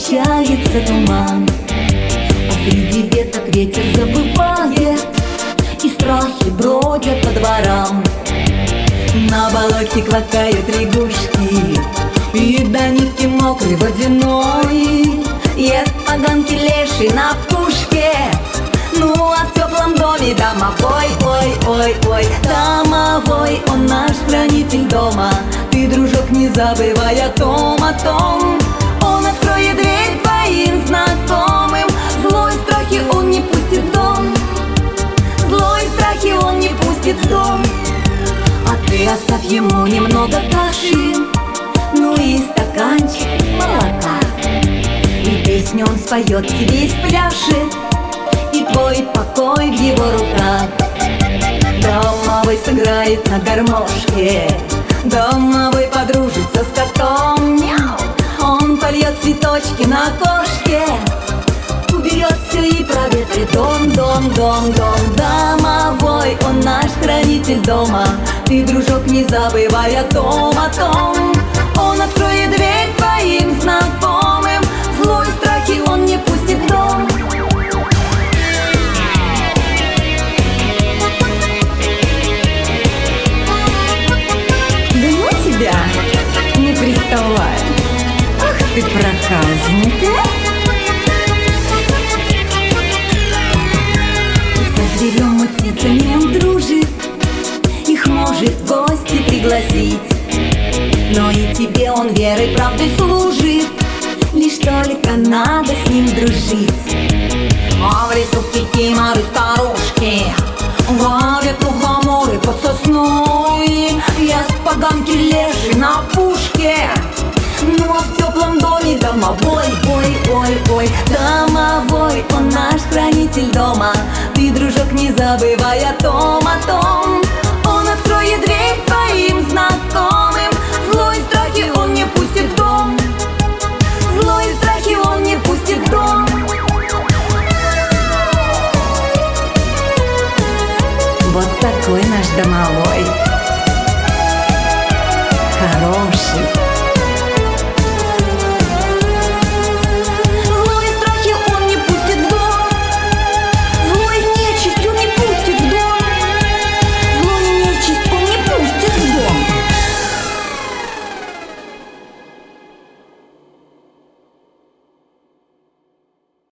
сгущается туман, а среди веток ветер забывает, и страхи бродят по дворам. На болоте квакают лягушки, и до нитки мокрый водяной ест поганки леший на пушке. Ну а в теплом доме домовой, ой, домовой, он наш хранитель дома. Ты, дружок, не забывай о том, он откроет дверь твоим знакомым. Злой страхи он не пустит в дом, злой страхи он не пустит в дом. А ты оставь ему немного каши, ну и стаканчик молока, и песню он споет тебе и спляшет, и твой покой в его руках. Домовой сыграет на гармошке, домовой подружится с котом, мяу. Он польет цветочки на окошке, уберет все и проветрит дом. Домовой, он наш хранитель дома. Ты, дружок, не забывай о том, он откроет дверь твоим знакомым. Злой страхи он не пустит в дом. Да ну тебя, не приставай. Ах ты проказник, со зверем и птицами он дружит, их может в гости пригласить. Но и тебе он верой, правдой служит, лишь только надо с ним дружить. А в лесу кикиморы старушки варят мухоморы под сосной, ест поганки леший на пушке. Ну а в теплом доме домовой, ой, домовой, он наш хранитель дома. Ты, дружок, не забывай о том, он откроет дверь твоим знакомым. Злой страхи он не пустит в дом, злой страхи он не пустит в дом. Вот такой наш домовой, хороший.